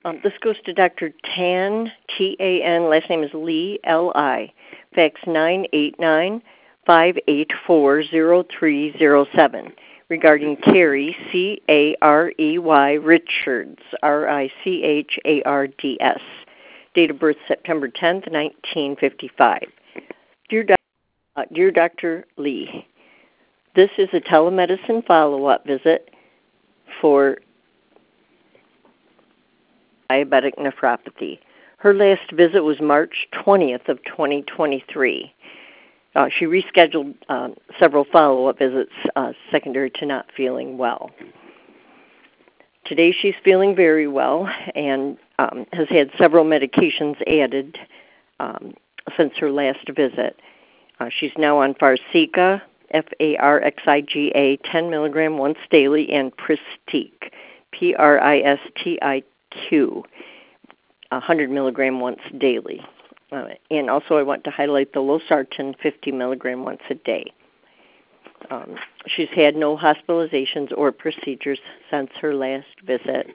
This goes to Dr. Tan, T-A-N, last name is Lee, L-I, fax 989-584-0307, regarding Carey, C-A-R-E-Y, Richards, R-I-C-H-A-R-D-S, date of birth September 10th, 1955. Dear Dr. Lee, this is a telemedicine follow-up visit for diabetic nephropathy. Her last visit was March 20th of 2023. She rescheduled several follow-up visits secondary to not feeling well. Today she's feeling very well and has had several medications added since her last visit. She's now on Farxiga, F-A-R-X-I-G-A, 10 milligram once daily, and Pristiq, P-R-I-S-T-I-Q, 100 milligram once daily. And also I want to highlight the losartan, 50 milligram once a day. She's had no hospitalizations or procedures since her last visit.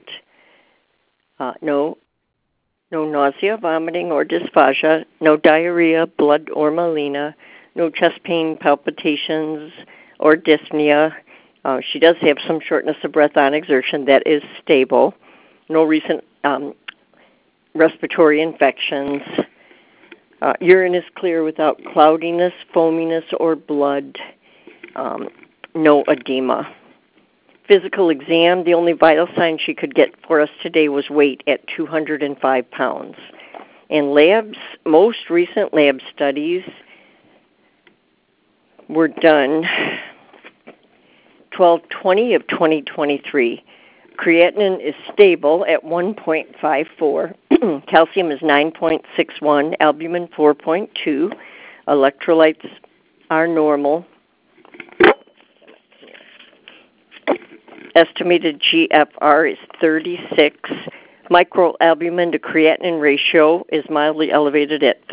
No nausea, vomiting, or dysphagia, no diarrhea, blood, or melena, no chest pain, palpitations, or dyspnea. She does have some shortness of breath on exertion that is stable. No recent respiratory infections. Urine is clear without cloudiness, foaminess, or blood. No edema. Physical exam, the only vital sign she could get for us today was weight at 205 pounds. And labs, most recent lab studies were done 12/20 of 2023. Creatinine is stable at 1.54. Calcium is 9.61. Albumin 4.2. Electrolytes are normal. Estimated GFR is 36. Microalbumin to creatinine ratio is mildly elevated at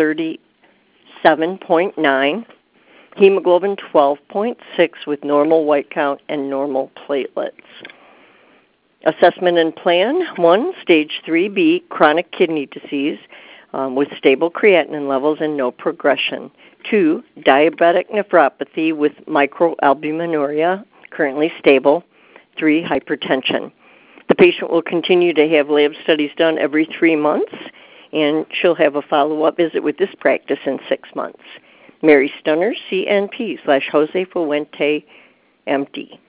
37.9. Hemoglobin 12.6 with normal white count and normal platelets. Assessment and plan: 1, stage 3B, chronic kidney disease with stable creatinine levels and no progression. 2, diabetic nephropathy with microalbuminuria, currently stable. 3, hypertension. The patient will continue to have lab studies done every 3 months, and she'll have a follow-up visit with this practice in 6 months. Mary Stunner, CNP /Jose Fuente, MD.